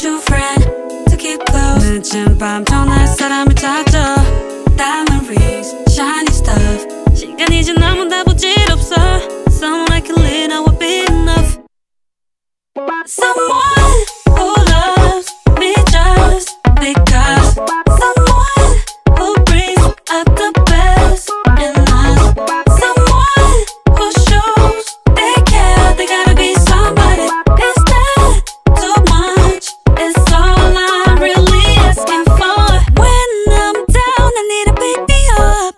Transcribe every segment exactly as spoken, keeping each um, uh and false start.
true friend to keep close. 늦은 밤 전날 사람을 찾아. Diamond rings, shiny stuff. 시간이 지나면 다 부질없어. Someone I can lean on would be enough. Someone who loves me just because. Someone who brings out the best in us. Someone who shows they care. They gotta be somebody. Is that too much? It's all I'm really asking for. When I'm down, I need to pick me up.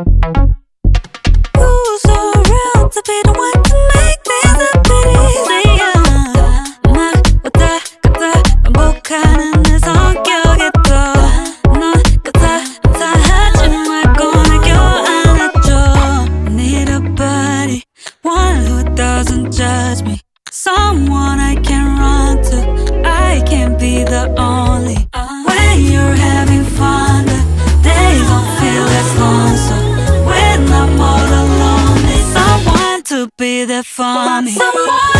Who's so real to be the one to make things a pity? Say yeah. 막 왔다 갔다 반복하는 내 성격에 또 넌 같아 다 하지 말고 날 껴안아줘. Need a buddy, one who doesn't judge me. Someone I can run to. I can't be the only. When you're having fun, the days don't feel as long. So when I'm all alone, need someone to be there for me. Someone